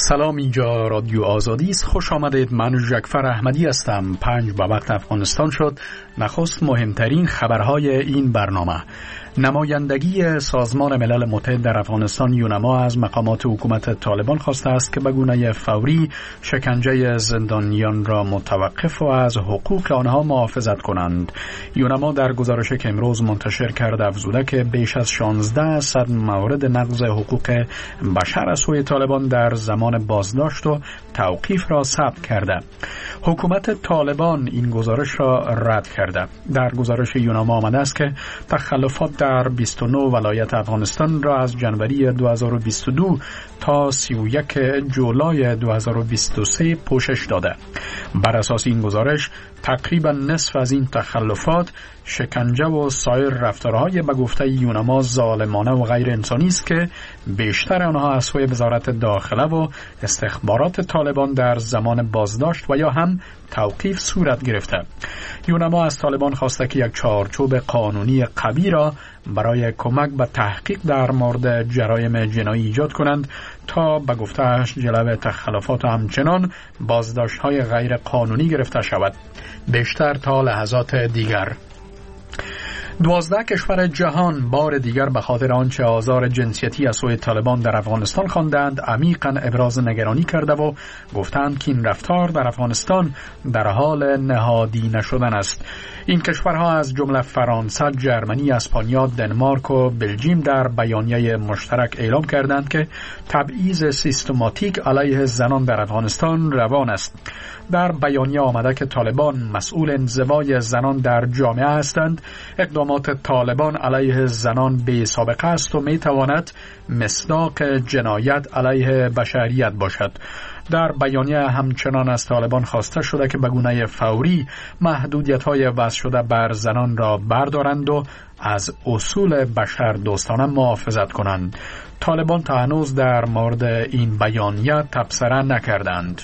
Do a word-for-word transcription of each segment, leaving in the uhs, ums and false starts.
سلام، اینجا رادیو آزادی است. خوش آمدید. من جعفر احمدی هستم. پنج به وقت افغانستان شد. نخست مهمترین خبرهای این برنامه. نمایندگی سازمان ملل متحد در افغانستان یونما از مقامات حکومت طالبان خواسته است که به گونه فوری شکنجه زندانیان را متوقف و از حقوق آنها محافظت کنند. یونما در گزارشی که امروز منتشر کرده افزوده که بیش از شانزده صد مورد نقض حقوق بشر از سوی طالبان در زمان بازداشت و توقیف را ثبت کرده. حکومت طالبان این گزارش را رد کرده. در گزارش یونما آمده است که تخلفات در بیست و نه ولایت افغانستان را از جنوری دو هزار و بیست و دو تا سی و یک جولای دو هزار و بیست و سه پوشش داده. بر اساس این گزارش تقریبا نصف از این تخلفات شکنجه و سایر رفتارهای به گفته یونما ظالمانه و غیر انسانی است که بیشتر آنها از سوی وزارت داخله و استخبارات طالبان در زمان بازداشت و یا هم توقیف صورت گرفته. یونما از طالبان خواسته که یک چارچوب قانونی قوی را برای کمک به تحقیق در مورد جرایم جنایی ایجاد کنند تا به گفته‌اش جلو تخلفات و همچنان بازداشت‌های غیر قانونی گرفته شود. بیشتر تا لحظات دیگر. دوازده کشور جهان بار دیگر به خاطر آنچه آزار جنسیتی از سوی طالبان در افغانستان خواندند عمیقاً ابراز نگرانی کرده و گفتند که این رفتار در افغانستان در حال نهادی نشدن است. این کشورها از جمله فرانسه، ژرمنی، اسپانیا، دنمارک و بلژیم در بیانیه مشترک اعلام کردند که تبعیض سیستماتیک علیه زنان در افغانستان روان است. در بیانیه آمده که طالبان مسئول انزوای زنان در جامعه هستند. اقدامات طالبان علیه زنان بی سابقه است و می تواند مصداق جنایت علیه بشریت باشد. در بیانیه همچنان از طالبان خواسته شده که به گونه فوری محدودیت‌های وضع شده بر زنان را بردارند و از اصول بشر دوستانه محافظت کنند. طالبان تا هنوز در مورد این بیانیه تبصره نکردند.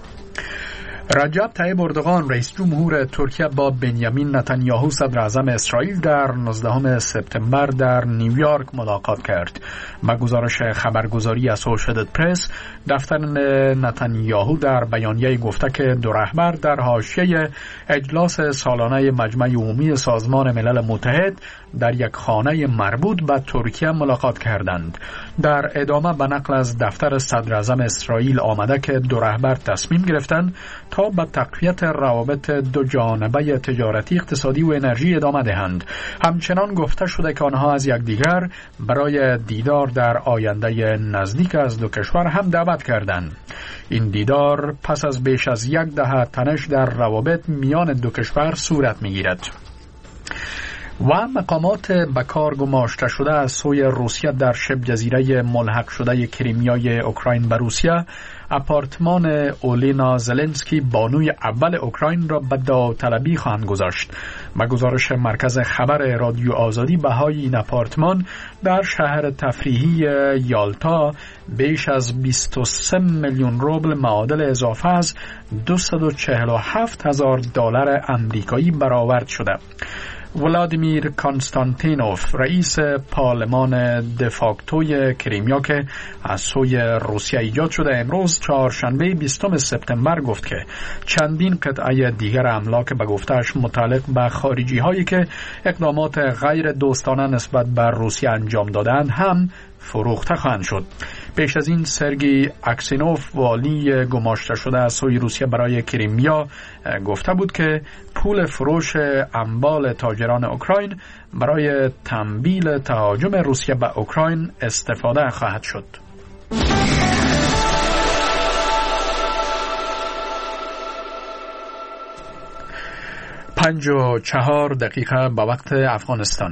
رجب طیب اردوغان رئیس جمهور ترکیه با بنیامین نتانیاهو صدر اعظم اسرائیل در نوزدهم سپتامبر در نیویورک ملاقات کرد. با گزارش خبرگزاری اسوشییتد پرس، دفتر نتانیاهو در بیانیه گفته که دو رهبر در حاشیه اجلاس سالانه مجمع عمومی سازمان ملل متحد در یک خانه مربوط به ترکیه ملاقات کردند. در ادامه به نقل از دفتر صدر اعظم اسرائیل آمده که دو رهبر تصمیم گرفتند تا به تقویت روابط دو جانبه تجارتی، اقتصادی و انرژی ادامه دهند. همچنان گفته شده که آنها از یکدیگر برای دیدار در آینده نزدیک از دو کشور هم دعوت کردند. این دیدار پس از بیش از یک دهه تنش در روابط میان دو کشور صورت می‌گیرد. و مقامات به کار گماشته شده از سوی روسیه در شبه جزیره ملحق شده کریمیای اوکراین به روسیه آپارتمان اولینا زلنسکی بانوی اول اوکراین را به داوطلبی خواهند گذاشت. به گزارش مرکز خبر رادیو آزادی بهای این آپارتمان در شهر تفریحی یالتا بیش از بیست و سه میلیون روبل معادل اضافه از دویست و چهل و هفت هزار دلار آمریکایی برآورد شده. ولادیمیر کانستانتینوف رئیس پارلمان دفاکتوی کریمیا که از سوی روسیه ایجاد شده امروز چهارشنبه بیستم سپتامبر گفت که چندین قطعه دیگر املاک به گفته‌اش متعلق به خارجی هایی که اقدامات غیر دوستانه نسبت بر روسیه انجام دادند هم فروخته خواهند شد. پیش از این سرگی اکسینوف والی گماشته شده از سوی روسیه برای کریمیا گفته بود که پول فروش اموال تاجران اوکراین برای تمویل تهاجم روسیه به اوکراین استفاده خواهد شد. پنج و چهار دقیقه به وقت افغانستان.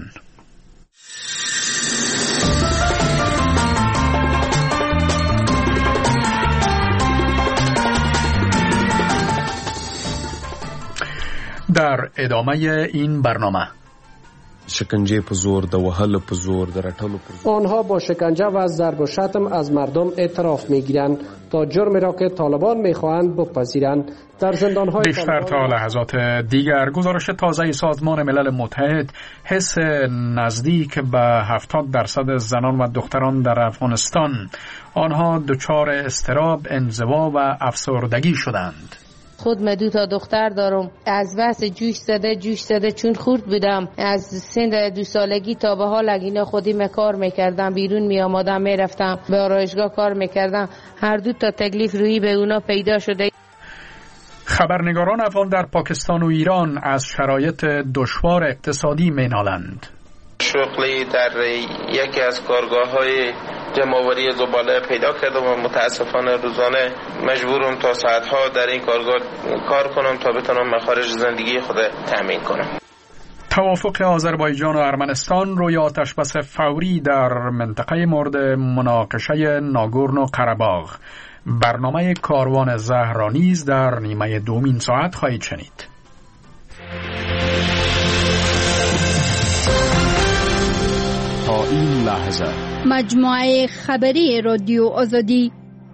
در ادامه این برنامه شکنجه په زور، د وهلو په زور، د رټلو په زور. آنها با شکنجه و ضرب و شتم از مردم اعتراف میگیرند تا جرمی را که طالبان میخواهند بپذیرند. در زندانهای بیشتر تا لحظات دیگر گزارش تازه سازمان ملل متحد حس نزدیک به هفتاد درصد زنان و دختران در افغانستان آنها دچار اضطراب، انزوا و افسردگی شدند. خود من دو تا دختر دارم، از بس جوش زده جوش زده چون خورد بودم، از سن دو سالگی تا به حال اینا خودی کار میکردم، بیرون می آمدم میرفتم به آرایشگاه کار میکردم، هر دو تا تکلیف روی به اونا پیدا شده. خبرنگاران افغان در پاکستان و ایران از شرایط دشوار اقتصادی مینالند. شغلی در یکی از کارگاه‌های جمع‌آوری زباله پیدا کردم و متاسفانه روزانه مجبورم تا ساعت‌ها در این کارگاه کار کنم تا بتونم مخارج زندگی خود تامین کنم. توافق آذربایجان و ارمنستان روی آتشبس فوری در منطقه مورد مناقشه ناگورنو قره‌باغ. برنامه کاروان زهر را نیز در نیمه دومین ساعت خواهید شنید. تا این لحظه مجموعه خبری رادیو آزادی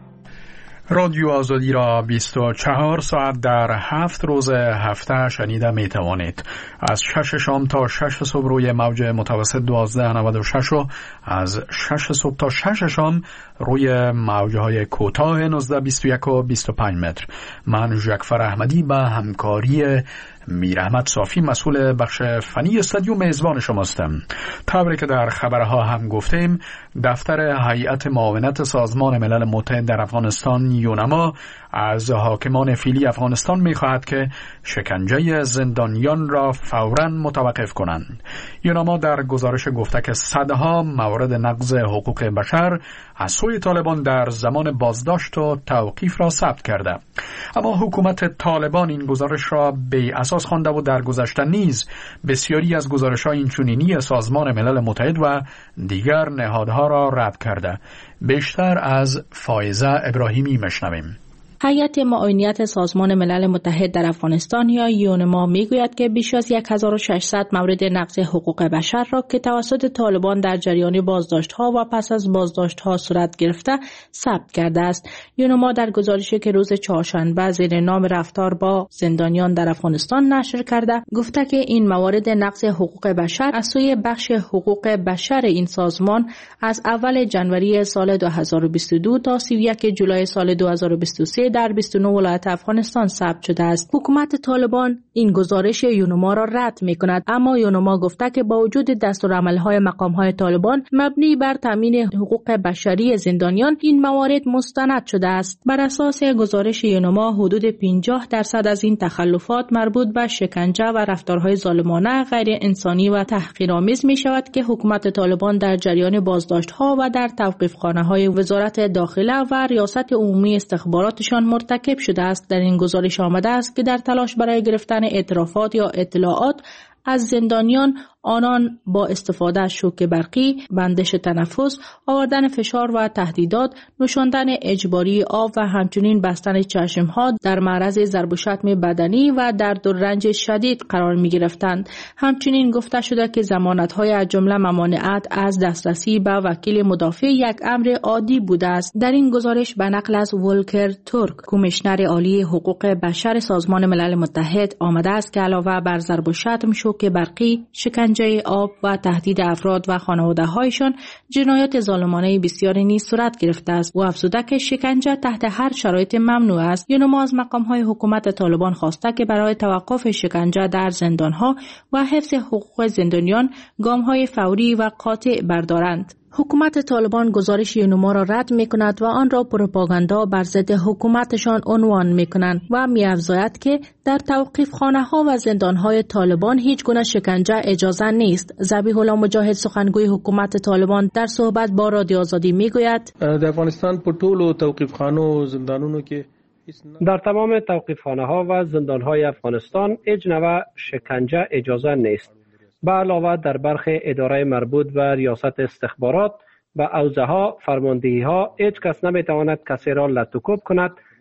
رادیو آزادی را بیست و چهار ساعت در هفت روز هفته شنیده می توانید. از شش شام تا شش صبح روی موج متوسط دوازده نود و شش و از شش صبح تا شش شام روی موجهای کوتاه نوزده بیست و یک و بیست و پنج متر. من ژکفر احمدی به همکاری میر احمد صافی مسئول بخش فنی استودیو میزبان شماستم. طوری که در خبرها هم گفتیم، دفتر هیئت معاونت سازمان ملل متحد در افغانستان یونما از حاکمان فعلی افغانستان می‌خواهد که شکنجه زندانیان را فوراً متوقف کنند. یونما در گزارش گفته که صدها مورد نقض حقوق بشر از سوی طالبان در زمان بازداشت و توقیف را ثبت کرده. اما حکومت طالبان این گزارش را بی اساس خوانده و در گذشته نیز بسیاری از گزارش‌های اینچنینی سازمان ملل متحد و دیگر نهادها را رد کرده. بیشتر از فائزه ابراهیمی مشنویم. هیئت معاونت سازمان ملل متحد در افغانستان یا یونما میگوید که بیش از هزار و ششصد مورد نقض حقوق بشر را که توسط طالبان در جریان بازداشت‌ها و پس از بازداشت‌ها صورت گرفته ثبت کرده است. یونما در گزارشی که روز چهارشنبه زیر نام رفتار با زندانیان در افغانستان نشر کرده گفته که این موارد نقض حقوق بشر از سوی بخش حقوق بشر این سازمان از اول ژانویه سال دو هزار و بیست و دو تا سی و یک جولای سال دو هزار و بیست و سه در بیست و نه ولایت افغانستان ثبت شده است. حکومت طالبان این گزارش یونما را رد می‌کند، اما یونما گفته که با وجود دستورالعمل‌های مقام‌های طالبان مبنی بر تامین حقوق بشری زندانیان این موارد مستند شده است. بر اساس گزارش یونما حدود پنجاه درصد از این تخلفات مربوط به شکنجه و رفتارهای ظالمانه، غیر انسانی و تحقیرآمیز می‌شود که حکومت طالبان در جریان بازداشت‌ها و در توقیف‌خانه‌های وزارت داخله و ریاست عمومی استخباراتشان مرتکب شده است. در این گزارش آمده است که در تلاش برای گرفتن اعترافات یا اطلاعات از زندانیان آنان با استفاده از شوک برقی، بندش تنفس، آوردن فشار و تهدیدات، نوشاندن اجباری آب و همچنین بستن چشمها در معرض ضرب و شتم بدنی و درد و رنج شدید قرار می گرفتند. همچنین گفته شده که ضمانت‌های از جمله ممانعت از دسترسی به وکیل مدافع یک امر عادی بوده است. در این گزارش به نقل از ولکر تورک، کمیشنر عالی حقوق بشر سازمان ملل متحد آمده است که علاوه بر ضرب و شتم، شوک برقی، شکنجه آب و تهدید افراد و خانواده‌هایشان، جنایات ظالمانه بسیاری نیز صورت گرفته است. و افزوده که شکنجه تحت هر شرایط ممنوع است. یونما از مقام‌های حکومت طالبان خواسته که برای توقف شکنجه در زندان‌ها و حفظ حقوق زندانیان گام‌های فوری و قاطع بردارند. حکومت طالبان گزارش یونما را رد می کند و آن را پروپاگاندا بر ضد حکومتشان عنوان می کنند و می افزاید که در توقیف خانه ها و زندان های طالبان هیچ گونه شکنجه اجازه نیست. ذبیح الله مجاهد، سخنگوی حکومت طالبان، در صحبت با رادیو آزادی می گوید در افغانستان په ټولو توقیف خانو و زندانونو کې در تمام توقیف خانه ها و زندان های افغانستان هیچ نوع شکنجه اجازه نیست. به علاوه در برخی اداره مربوط به ریاست استخبارات و حوزه ها، فرماندهی ها هیچ کس نمی تواند کسی را لطوکوب کند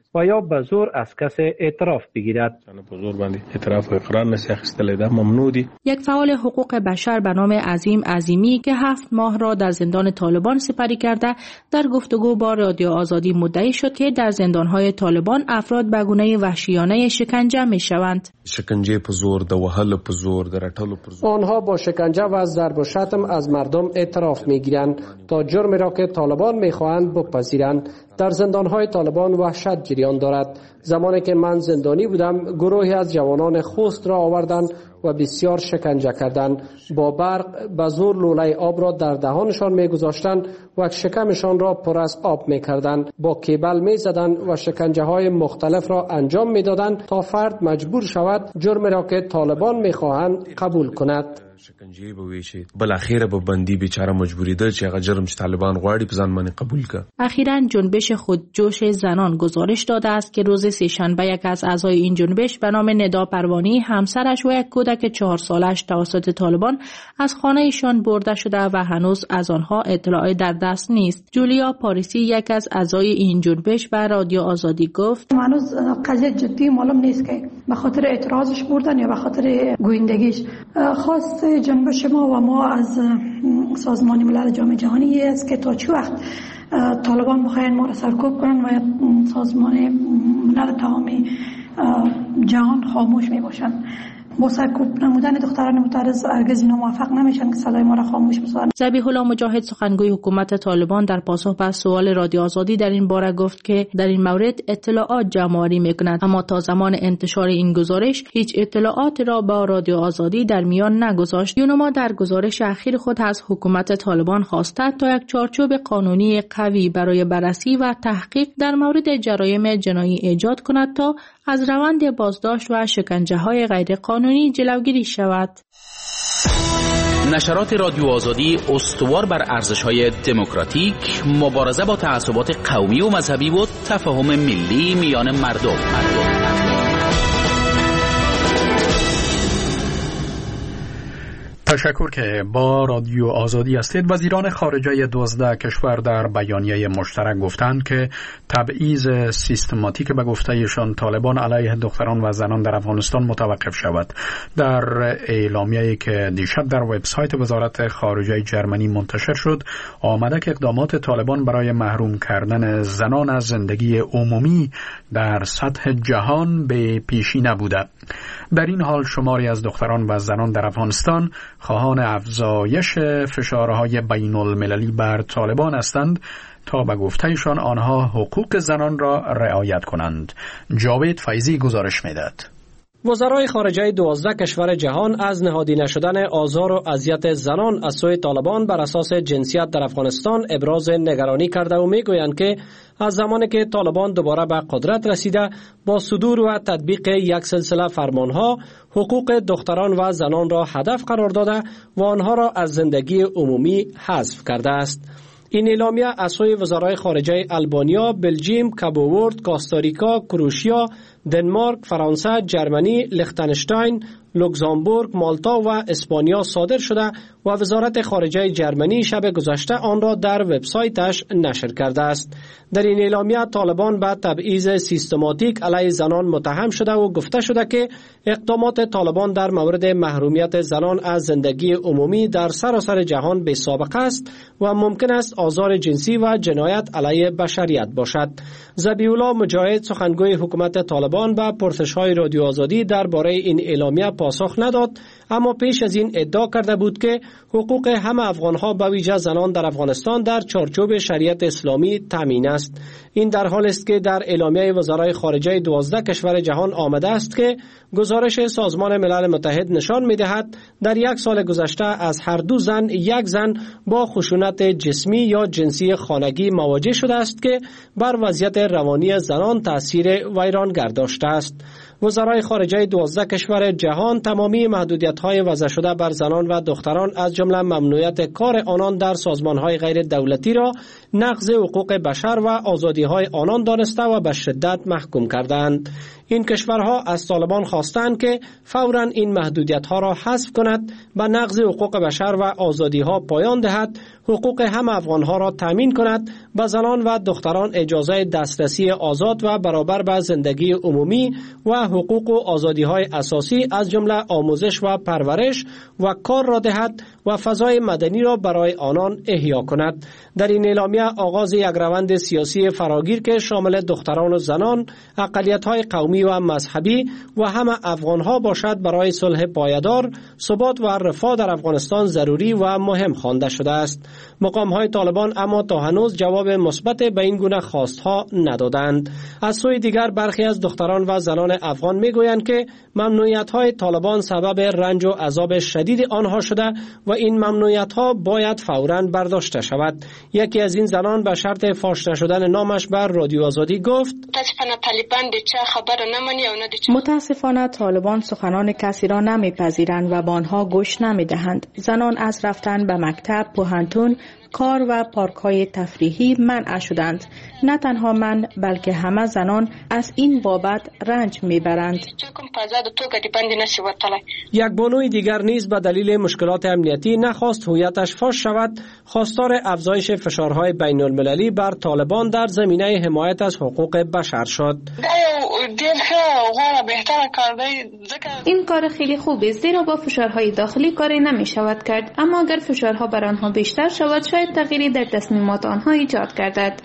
و یا به زور از کس اعتراف بگیرد. به زور باندې اعتراف و اقرار نسی اخیستلی ده ممنوع دی. یک فعال حقوق بشر به نام عظیم عظیمی که هفت ماه را در زندان طالبان سپری کرده در گفتگو با رادیو آزادی مدعی شد که در زندانهای طالبان افراد به گونه وحشیانه شکنجه می شوند. شکنجه په زور د وهلو په زور د رټلو په زور. آنها با شکنجه و ضرب و شتم از مردم اعتراف می گیرند تا جرمی را که طالبان می خواهند بپذیرند. در زندانهای طالبان وحشت جریان دارد. زمانی که من زندانی بودم گروهی از جوانان خوست را آوردند و بسیار شکنجه کردند. با برق به زور لوله آب را در دهانشان می‌گذاشتند و شکمشان را پر از آب می‌کردند. با کیبل می‌زدند و شکنجه های مختلف را انجام می‌دادند تا فرد مجبور شود جرمی را که طالبان می‌خواهند قبول کند. شکنجه به ویشي بل اخیره به بندي بیچاره مجبوری ده چې هغه جرم چې طالبان غواړي په ځان باندې قبول کړي. اخیراً جنبش خودجوش زنان گزارش داده است که روز سه‌شنبه یک از اعضای این جنبش به نام ندا پروانی همسرش و یک کودک چهار سالش توسط طالبان از خانه ایشان برده شده و هنوز از آنها اطلاعی در دست نیست. جولیا پاریسی یک از اعضای این جنبش به رادیو آزادی گفت هنوز قضیه جدی معلوم نیست که به خاطر اعتراضش بردن یا به خاطر گویندگیش. خاص جنبش ما و ما از سازمان ملل جامعه جهانی است که تا چه وقت طالبان بخواین ما را سرکوب کنن و سازمان ملل تمام جهان خاموش می باشند. با سرکوب نمودن دختران معترض هرگز اینا موفق نمیشن که صدای ما را خاموش بسازن. ذبیح الله مجاهد سخنگوی حکومت طالبان در پاسخ به سوال رادیو آزادی در این باره گفت که در این مورد اطلاعات جمع‌آوری می‌کند، اما تا زمان انتشار این گزارش هیچ اطلاعات را با رادیو آزادی در میان نگذاشت. یونما در گزارش اخیر خود از حکومت طالبان خواسته تا یک چارچوب قانونی قوی برای بررسی و تحقیق در مورد جرایم جنایی ایجاد کند تا از روند بازداشت و شکنجه‌های غیرقانونی جلوگیری شود. نشرات رادیو آزادی استوار بر ارزش‌های دموکراتیک، مبارزه با تعصبات قومی و مذهبی و تفاهم ملی میان مردم. مردم. تشکر که با رادیو آزادی هستید. وزیران خارجه دوازده کشور در بیانیه مشترک گفتند که تبعیض سیستماتیک به گفته‌ایشان طالبان علیه دختران و زنان در افغانستان متوقف شود. در اعلامیه‌ای که دیشب در وبسایت وزارت خارجه جرمنی منتشر شد، آمده که اقدامات طالبان برای محروم کردن زنان از زندگی عمومی در سطح جهان به پیشی نبوده. در این حال شماری از دختران و زنان در افغانستان خواهان افزایش فشارهای بین المللی بر طالبان هستند تا به گفتهشان آنها حقوق زنان را رعایت کنند. جاوید فیضی گزارش می‌دهد. وزرای خارجه دوازده کشور جهان از نهادی نشدن آزار و اذیت زنان از سوی طالبان بر اساس جنسیت در افغانستان ابراز نگرانی کرده و میگویند که از زمانی که طالبان دوباره به قدرت رسیده با صدور و تطبیق یک سلسله فرمانها حقوق دختران و زنان را هدف قرار داده و آنها را از زندگی عمومی حذف کرده است. این اعلامیه از سوی وزرای خارجه آلبانیا، بلژیم، کابوورد، کاستاریکا، کروشیا، دنمارک، فرانسه، جرمنی، لیختنشتاین، لوکزامبورگ، مالتا و اسپانیا صادر شده و وزارت خارجه جرمنی شب گذشته آن را در وبسایتش نشر کرده است. در این اعلامیه طالبان به تبعیض سیستماتیک علیه زنان متهم شده و گفته شده که اقدامات طالبان در مورد محرومیت زنان از زندگی عمومی در سراسر جهان بی سابقه است و ممکن است آزار جنسی و جنایت علیه بشریت باشد. ذبیح الله مجاهد سخنگوی حکومت طالبان به پرسش‌های رادیو آزادی درباره این اعلامیه پاسخ نداد، اما پیش از این ادعا کرده بود که حقوق همه افغان‌ها به ویژه زنان در افغانستان در چارچوب شریعت اسلامی تامین است. این در حالی است که در اعلامیه وزرای خارجه دوازده کشور جهان آمده است که گزارش سازمان ملل متحد نشان می‌دهد در یک سال گذشته از هر دو زن یک زن با خشونت جسمی یا جنسی خانگی مواجه شده است که بر وضعیت روانی زنان تأثیر ویرانگر داشته است. وزرای خارجه دوازده کشور جهان تمامی محدودیت‌های وضع شده بر زنان و دختران از جمله ممنوعیت کار آنان در سازمان‌های غیر دولتی را نقض حقوق بشر و آزادی‌های آنان دانسته و به شدت محکوم کردند. این کشورها از طالبان خواستند که فوراً این محدودیت‌ها را حذف کند، به نقض حقوق بشر و آزادی‌ها پایان دهد، حقوق همه افغان‌ها را تامین کند، به زنان و دختران اجازه دسترسی آزاد و برابر به زندگی عمومی و حقوق و آزادی‌های اساسی از جمله آموزش و پرورش و کار را دهد و فضای مدنی را برای آنان احیا کند. در این اعلامیه آغاز یک روند سیاسی فراگیر که شامل دختران و زنان، اقلیت‌های قومی و مذهبی و همه افغان‌ها باشد برای صلح پایدار، ثبات و رفاه در افغانستان ضروری و مهم خوانده شده است. مقام‌های طالبان اما تا هنوز جواب مثبت به این گونه خواست‌ها ندادند. از سوی دیگر برخی از دختران و زنان افغان می‌گویند که ممنوعیت‌های طالبان سبب رنج و عذاب شدید آنها شده و این ممنوعیت‌ها باید فوراً برداشته شود. یکی از این زنان به شرط فاش نشدن نامش بر رادیو آزادی گفت: متاسفانه طالبان سخنان کسی را نمیپذیرند و به آنها گوش نمیدهند. زنان از رفتن به مکتب، پوهنتون، کار و پارک‌های تفریحی منع شدند. نه تنها من بلکه همه زنان از این بابت رنج میبرند. یک بانوی دیگر نیز به دلیل مشکلات امنیتی نخواست هویتش فاش شود، خواستار افزایش فشارهای بین المللی بر طالبان در زمینه حمایت از حقوق بشر شد. این کار خیلی خوبه، زیرا با فشارهای داخلی کاری نمی شود کرد، اما اگر فشارها بر آنها بیشتر شود شاید تغییری در تصمیمات آنها ایجاد گردد.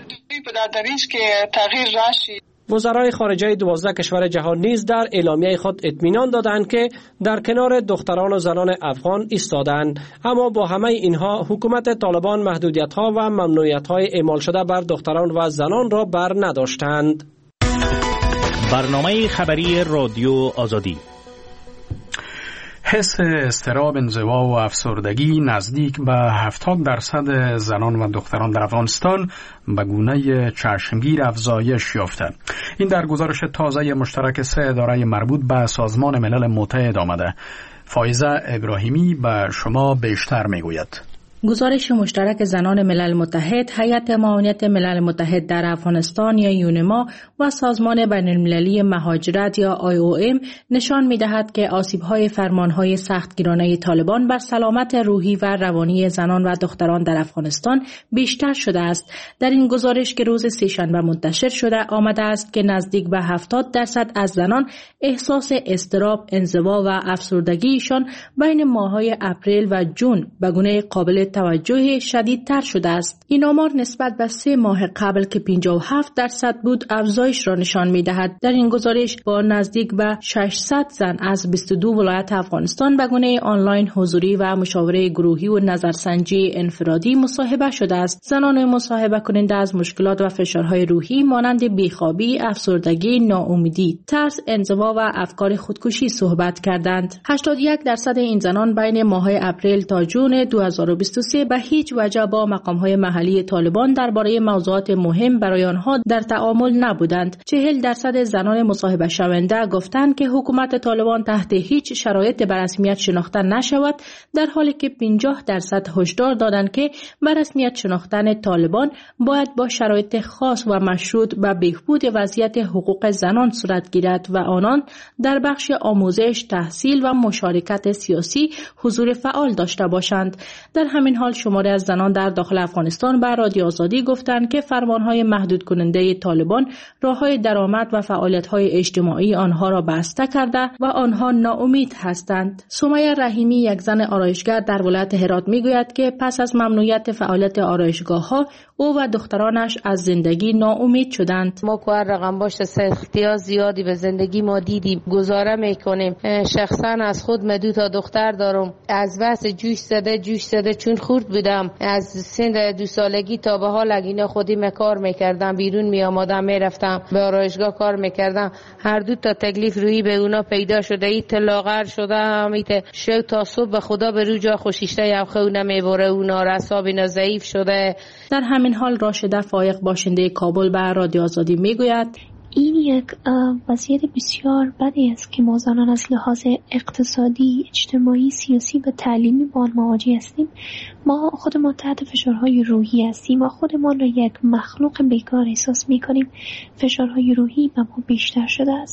وزرای خارجه دوازده کشور جهان نیز در اعلامیه خود اطمینان دادند که در کنار دختران و زنان افغان ایستادند، اما با همه اینها حکومت طالبان محدودیت‌ها و ممنوعیت‌های اعمال شده بر دختران و زنان را بر نداشتند. برنامه خبری رادیو آزادی. حس اضطراب، انزوا و افسردگی نزدیک به هفتاد درصد زنان و دختران در افغانستان به گونه چشمگیر افزایش یافته. این در گزارش تازه مشترک سه اداره مربوط به سازمان ملل متحد آمده. فایزه ابراهیمی به شما بیشتر میگوید. گزارش مشترک زنان ملل متحد، هیئت معاونت ملل متحد در افغانستان یا یونما و سازمان بین المللی مهاجرت یا آی او ام نشان می‌دهد که آسیب‌های فرمان‌های سختگیرانه طالبان بر سلامت روحی و روانی زنان و دختران در افغانستان بیشتر شده است. در این گزارش که روز سه‌شنبه منتشر شده آمده است که نزدیک به هفتاد درصد از زنان احساس اضطراب، انزوا و افسردگیشان بین ماه‌های اپریل و جون به گونه قابل توجه شدیدتر شده است. این آمار نسبت به سه ماه قبل که پنجاه و هفت درصد بود افزایش را نشان می‌دهد. در این گزارش با نزدیک به ششصد زن از بیست و دو ولایت افغانستان به گونه آنلاین حضوری و مشاوره گروهی و نظرسنجی انفرادی مصاحبه شده است. زنان مصاحبه کننده از مشکلات و فشارهای روحی مانند بیخوابی، افسردگی، ناامیدی، ترس، انزوا و افکار خودکشی صحبت کردند. هشتاد و یک درصد این زنان بین ماه‌های اپریل تا جون دو هزار و بیست و سه به هیچ وجه با مقام‌های محلی طالبان درباره موضوعات مهم برای آنها در تعامل نبودند. چهل درصد زنان مصاحبه شونده گفتند که حکومت طالبان تحت هیچ شرایط به رسمیت شناخته نشود، در حالی که پنجاه درصد هشدار دادند که به رسمیت شناختن طالبان باید با شرایط خاص و مشروط به بهبود وضعیت حقوق زنان صورت گیرد و آنان در بخش آموزش، تحصیل و مشارکت سیاسی حضور فعال داشته باشند. در همین حال شماری از زنان در داخل افغانستان به رادیو آزادی گفتند که فرمانهای محدود کننده طالبان راههای درآمد و فعالیت‌های اجتماعی آنها را بسته کرده و آنها ناامید هستند. سمیه رحیمی، یک زن آرایشگر در ولایت هرات میگوید که پس از ممنوعیت فعالیت آرایشگاه‌ها او و دخترانش از زندگی ناامید شدند. ما که رقم باشه سختی زیادی به زندگی ما دیدیم، گزاره میکنیم. شخصا از خود من دو تا دختر دارم، از واسه جوش زده جوش زده چون خورد بودم، از سن دو سالگی تا به حال اینا خودی کار میکردم، بیرون می آمدم میرفتم به آرایشگاه کار میکردم. هر دو تا تکلیف روی به اونا پیدا شده، ای تلاغر شده، امیت شو تا صبح به خدا به رو جا خوشیشته یا خونه میبره، اونا رساب اینا ضعیف شده. در همین حال راشده فایق باشنده کابل به رادیو آزادی میگوید این یک وضعیت بسیار بدی است که ما زنان از لحاظ اقتصادی، اجتماعی، سیاسی و تعلیمی با آن مواجه هستیم. ما خودمان تحت فشارهای روحی هستیم و خودمان را یک مخلوق بیکار احساس می‌کنیم. فشارهای روحی به ما بیشتر شده است.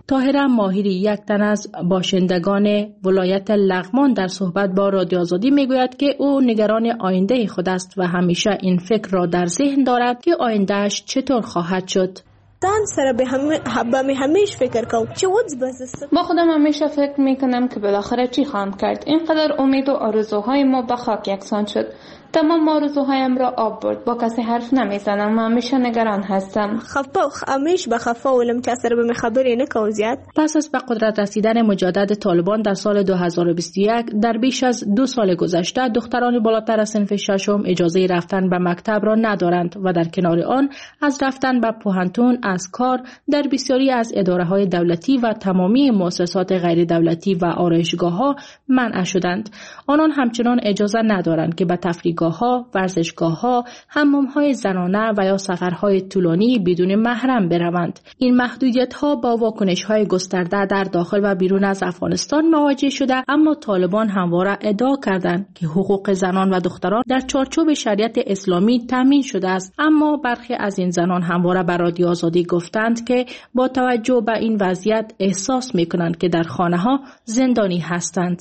طاهره ماهری، یک تن از باشندگان ولایت لغمان، در صحبت با رادیو آزادی میگوید که او نگران آینده خود است و همیشه این فکر را در ذهن دارد که آیندهش چطور خواهد شد. سره به همه به همیشه فکر کنم چه وضع بس. ما خودم همیشه فکر میکنم که بالاخره چی خواهم کرد. اینقدر امید و آرزوهای ما به خاک یکسان شد. تمام آرزوهایم را آب برد. با کسی حرف نمیزنم و همیشه نگران هستم. خفه همیشه به خفه ولم که سر به خبری نکو زیاد. پس از به قدرت رسیدن مجدد طالبان در سال دو هزار و بیست و یک، در بیش از دو سال گذشته دختران بالاتر از صنف ششم اجازه رفتن به مکتب را ندارند و در کنار آن از رفتن به پوهنتون، از کار در بسیاری از اداره‌های دولتی و تمامی مؤسسات غیر دولتی و آرایشگاه‌ها منع شدند. آنان همچنان اجازه ندارند که به تفریحگاه‌ها، ورزشگاه‌ها، حمام‌های زنانه و یا سفرهای طولانی بدون محرم بروند. این محدودیت‌ها با واکنش‌های گسترده در داخل و بیرون از افغانستان مواجه شده، اما طالبان همواره ادعا کردند که حقوق زنان و دختران در چارچوب شریعت اسلامی تامین شده است. اما برخی از این زنان همواره به رادیو آزادی گفتند که با توجه به این وضعیت احساس می‌کنند که در خانه‌ها زندانی هستند.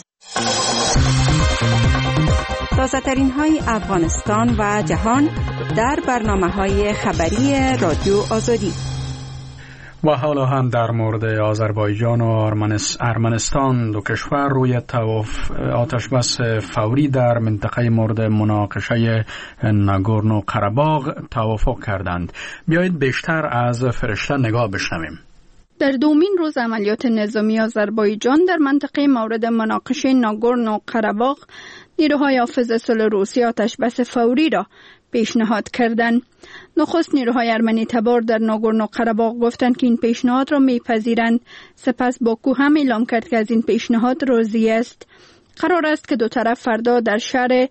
تازه‌ترین های افغانستان و جهان در برنامه‌های خبری رادیو آزادی. و حالا هم در مورد آذربایجان و ارمنستان، دو کشور روی توافق آتش بس فوری در منطقه مورد مناقشه ناگورنو قره‌باغ توافق کردند. بیایید بیشتر از فرشته نگاه بشنویم. در دومین روز عملیات نظامی آذربایجان در منطقه مورد مناقشه ناگورنو قره‌باغ، نیروهای حافظ صلح روسیه آتش بس فوری را پیشنهاد کردند. نخست نیروهای ارمنی تبار در ناگورنو قره‌باغ گفتند که این پیشنهاد را میپذیرند. سپس باکو هم اعلام کرد که از این پیشنهاد راضی است. قرار است که دو طرف فردا در شهر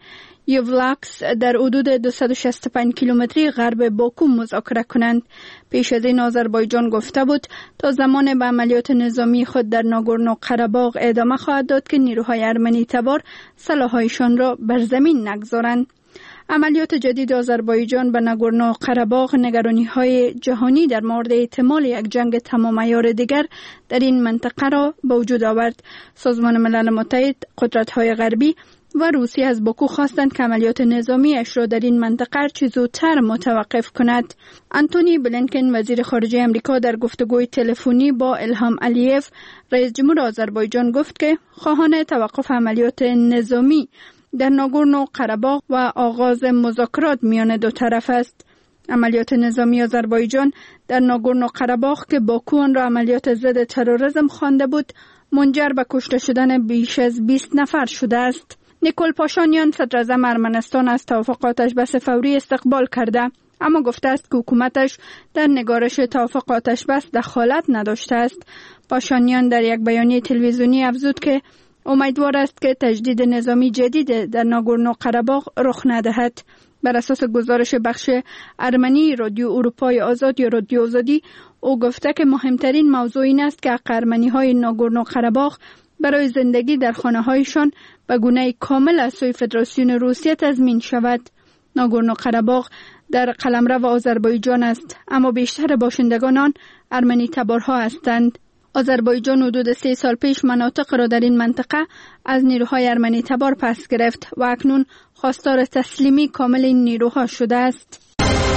یولاکس در حدود دویست و شصت و پنج کیلومتری غرب باکو مذاکره کنند. پیش از این آذربایجان گفته بود تا زمان به عملیات نظامی خود در ناگورنو قره‌باغ ادامه خواهد داد که نیروهای ارمنی تبار سلاح‌هایشان را بر زمین نگذارند. عملیات جدید آذربایجان به ناگورنو قره‌باغ نگرانی‌های جهانی در مورد احتمال یک جنگ تمام عیار دیگر در این منطقه را به وجود آورد. سازمان ملل متحد، قدرت‌های غربی و روسیه از باکو خواستند که عملیات نظامی اش را در این منطقه چه زودتر متوقف کند. آنتونی بلینکن، وزیر خارجه امریکا، در گفتگوی تلفنی با الهام علیف، رئیس جمهور آذربایجان، گفت که خواهان توقف عملیات نظامی در ناگورنو قره‌باغ و آغاز مذاکرات میان دو طرف است. عملیات نظامی آذربایجان در ناگورنو قره‌باغ که باکو آن را عملیات ضد تروریسم خوانده بود، منجر به کشته شدن بیش از بیست نفر شده است. نیکول پاشانیان، صدر اعظم ارمنستان، از توافق آتش بس فوری استقبال کرده، اما گفته است که حکومتش در نگارش توافق آتش بس دخالت نداشته است. پاشانیان در یک بیانیه تلویزیونی افزود که امیدوار است که تجدید نظامی جدید در ناگورنو قره‌باغ رخ ندهد. بر اساس گزارش بخش ارمنی رادیو اروپای آزاد یا رادیو آزادی، او گفته که مهمترین موضوع این است که حق ارمنی‌های ناگورنو قره‌باغ برای زندگی در خانه‌هایشان به گونه کامل از سوی فدراسیون روسیه تضمین شود. ناگورنو قره‌باغ در قلمرو آذربایجان است، اما بیشتر باشندگان آن ارمنی تبارها هستند. آذربایجان حدود سه سال پیش مناطق را در این منطقه از نیروهای ارمنی تبار پس گرفت و اکنون خواستار تسلیمی کامل این نیروها شده است.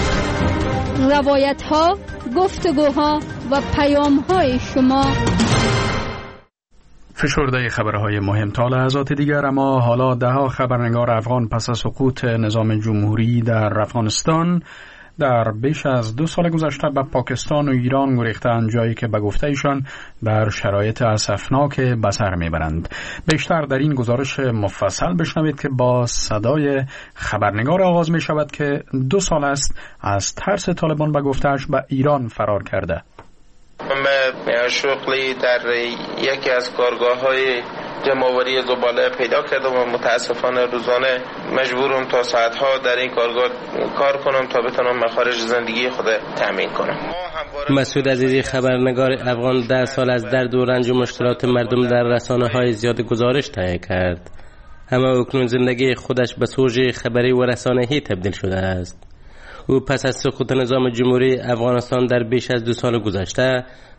روایت‌ها، گفتگوها و پیام‌های شما. فشرده خبرهای مهم تا لحظات دیگر. اما حالا ده ها خبرنگار افغان پس از سقوط نظام جمهوری در افغانستان در بیش از دو سال گذشته به پاکستان و ایران گریختند، جایی که به گفته ایشان در شرایط اسفناک به سر میبرند. بیشتر در این گزارش مفصل بشنوید که با صدای خبرنگار آغاز می شود که دو سال است از ترس طالبان به گفتهش به ایران فرار کرده. من شغلی در یکی از کارگاه‌های جمع‌آوری زباله پیدا کردم و متاسفانه روزانه مجبورم تا ساعتها در این کارگاه کار کنم تا بتونم مخارج زندگی خود تامین کنم. مسعود عزیزی، خبرنگار افغان، ده سال از درد و رنج و مشکلات مردم در رسانه‌های زیاد گزارش تهیه کرد. اما اکنون زندگی خودش به سوژه خبری و رسانه‌ای تبدیل شده است. او پس از سقوط نظام جمهوری افغانستان در بیش از دو سال گذشته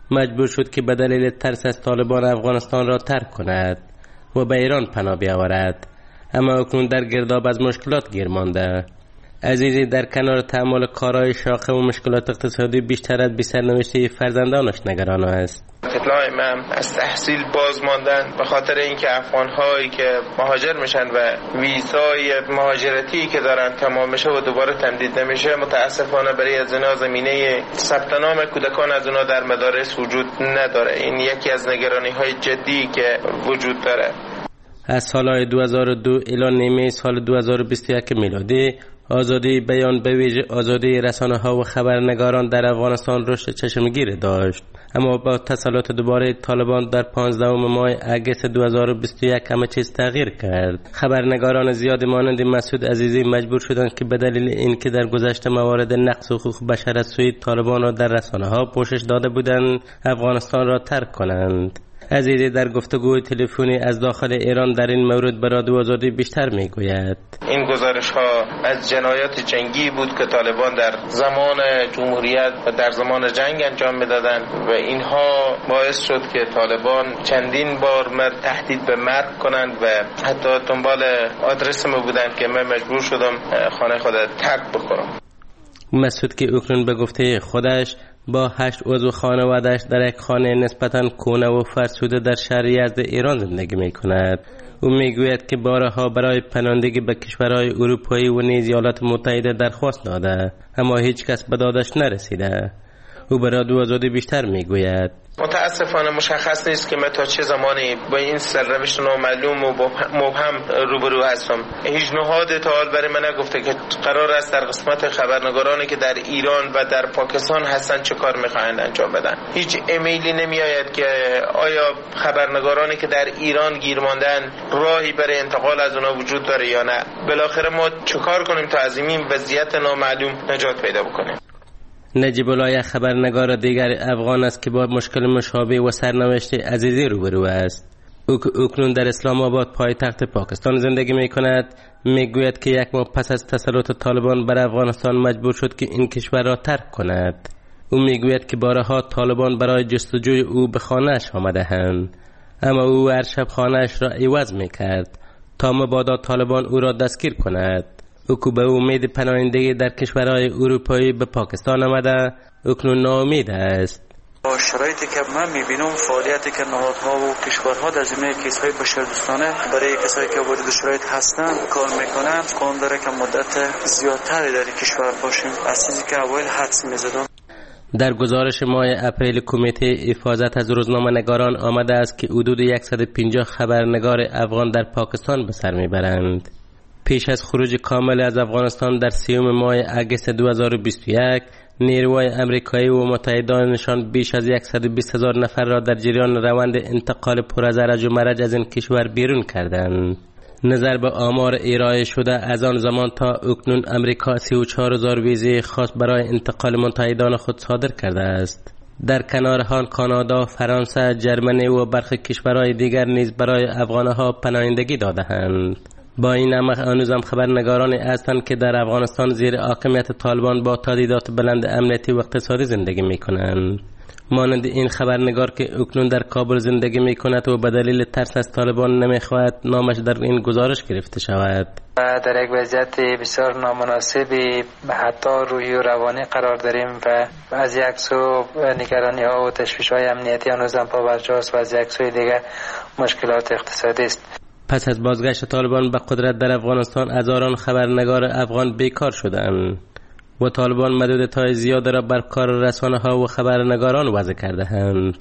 مجبور شد که به دلیل ترس از طالبان افغانستان را ترک کند و به ایران پناه بیاورد، اما اکنون در گرداب از مشکلات گیر مانده. عزیزی در کنار تحمل کارهای شاقه و مشکلات اقتصادی بیشتر از بی سرنوشته فرزندانش نگران است. اطلاع من از تحصیل باز ماندن به خاطر اینکه افغان‌هایی که مهاجر میشن و ویزای مهاجرتی که دارن تمام میشه و دوباره تمدید نمیشه، متاسفانه برای از اینا زمینه ثبت نام کودکان از اونا در مدارس وجود نداره. این یکی از نگرانی‌های جدی که وجود داره. از سال دو هزار و دو الی نیمه سال دو هزار و بیست و یک میلادی آزادی بیان به ویژه آزادی رسانه‌ها و خبرنگاران در افغانستان رشد چشمگیر داشت، اما با تسلط دوباره طالبان در پانزدهم ماه اگست دو هزار و بیست و یک همه چیز تغییر کرد. خبرنگاران زیادی مانند مسعود عزیزی مجبور شدند که به دلیل اینکه در گذشته موارد نقض حقوق بشر از سوی طالبان را در رسانه‌ها پوشش داده بودند افغانستان را ترک کنند. عزیزی در گفتگوی تلفنی از داخل ایران در این مورد به رادیو آزادی بیشتر میگوید. این گزارش ها از جنایات جنگی بود که طالبان در زمان جمهوریت و در زمان جنگ انجام میدادند و اینها باعث شد که طالبان چندین بار مر تهدید به مرگ کنند و حتی دنبال آدرس ما بودند که من مجبور شدم خانه خود ترک بکنم. مسعود که اکنون به گفته خودش با هشت عضو خانواده‌اش در یک خانه نسبتاً کهنه و فرسوده در شهر یزد ایران زندگی می‌کند. او میگوید که بارها برای پناهندگی به کشورهای اروپایی و نیز ایالات متحده درخواست داده، اما هیچ کس به دادش نرسیده. او به رادیو آزادی بیشتر میگوید. متاسفانه مشخص نیست که من تا چه زمانی با این سرنوشت نامعلوم و مبهم روبرو هستم. هیچ نهاد تا حال برای من نگفته که قرار است در قسمت خبرنگارانی که در ایران و در پاکستان هستن چه کار میخواهند انجام بدن. هیچ ایمیلی نمیآید که آیا خبرنگارانی که در ایران گیر ماندن راهی برای انتقال از اونها وجود داره یا نه. بالاخره ما چه کار کنیم تا از این وضعیت نامعلوم نجات پیدا بکنیم. نجیب الله خبرنگار دیگر افغان است که با مشکل مشابه و سرنوشت عزیزی روبرو است. او اکنون در اسلام آباد پایتخت پاکستان زندگی می کند. می گوید که یک ماه پس از تسلط طالبان بر افغانستان مجبور شد که این کشور را ترک کند. او می گوید که بارها طالبان برای جستجوی او به خانه‌اش آمده‌اند، اما او هر شب خانه‌اش را عوض می کرد تا مبادا طالبان او را دستگیر کند. او که به امید پناهندگی در کشورهای اروپایی به پاکستان آمده اکنون ناامید است. با شرایطی که من میبینم فعالیتی که نهادها و کشورها در زمینه کیس‌های بشردوستانه برای کسایی که وارد شرایط هستند کار میکنند، قانون داره که مدت زیادتری در کشور باشیم از چیزی که اول حدس میزدم. در گزارش ماه اپریل کمیته حفاظت از روزنامه‌نگاران آمده است که حدود صد و پنجاه خبرنگار افغان در پاکستان به سر میبرند. پیش از خروج کامل از افغانستان در سیوم ماه اگست دو هزار و بیست و یک نیروهای امریکایی و متحدانشان بیش از صد و بیست هزار نفر را در جریان روند انتقال پر از رنج و مرج از این کشور بیرون کردند. نظر به آمار ارائه شده از آن زمان تا اکنون امریکا سی و چهار هزار ویزه خاص برای انتقال متحدان خود صادر کرده است. در کنار آن کانادا، فرانسه، ژرمنی و برخی کشورهای دیگر نیز برای افغانها پناهندگی داده‌اند. با این همه هنوزم خبرنگارانی هستند که در افغانستان زیر حاکمیت طالبان با تهدیدات بلند امنیتی و اقتصادی زندگی می‌کنند. مانند این خبرنگار که اکنون در کابل زندگی می‌کند و به دلیل ترس از طالبان نمی‌خواهد نامش در این گزارش گرفته شود. در یک وضعیت بسیار نامناسبی حتی روحی و روانی قرار داریم و از یک سو نگرانی‌ها و تشویش‌های امنیتی هنوزم پابرجاست و از یک سوی دیگر مشکلات اقتصادی است. پس از بازگشت طالبان به قدرت در افغانستان هزاران خبرنگار افغان بیکار شدند و طالبان محدودیت‌های زیاد را بر کار رسانه‌ها و خبرنگاران وضع کرده‌اند.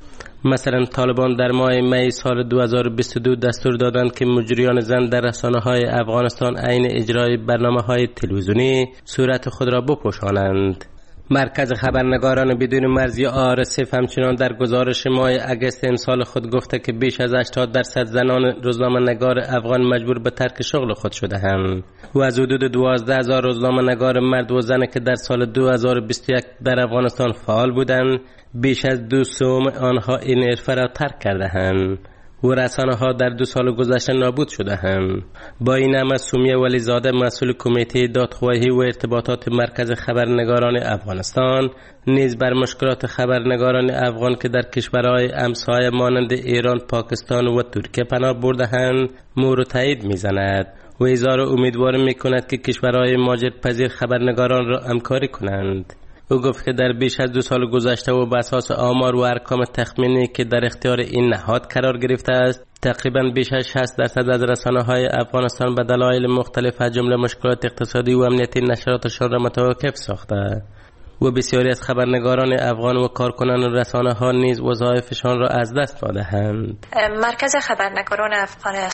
مثلا طالبان در ماه می سال دو هزار و بیست و دو دستور دادند که مجریان زن در رسانه‌های افغانستان عین اجرای برنامه‌های تلویزیونی صورت خود را بپوشانند. مرکز خبرنگاران بدون مرزی آرسف همچنان در گزارش ماه اگست امسال خود گفته که بیش از هشتاد درصد زنان روزنامه‌نگار افغان مجبور به ترک شغل خود شده‌اند و از حدود دوازده هزار روزنامه‌نگار مرد و زن که در سال دو هزار و بیست و یک در افغانستان فعال بودند بیش از دو سوم آنها این حرفه را ترک کرده‌اند و رسانه ها در دو سال گذشته نابود شده هم. با این همه سومیه ولیزاده مسئول کمیته دادخواهی و ارتباطات مرکز خبرنگاران افغانستان نیز بر مشکلات خبرنگاران افغان که در کشورهای همسایه مانند ایران، پاکستان و ترکیه پناه برده‌اند مور تایید می‌زند و اظهار امیدواری می‌کند که کشورهای مهاجرت پذیر خبرنگاران را همکاری کنند. او گفت که در بیش از دو سال گذشته و بر اساس آمار و ارقام تخمینی که در اختیار این نهاد قرار گرفته است، تقریباً بیش از شصت درصد از رسانه‌های افغانستان به دلایل مختلف از جمله مشکلات اقتصادی و امنیتی نشراتشان را متوقف ساخته و بسیاری از خبرنگاران افغان و کارکنان رسانه‌ها نیز وظایفشان را از دست داده‌اند. مرکز خبرنگاران افغانستان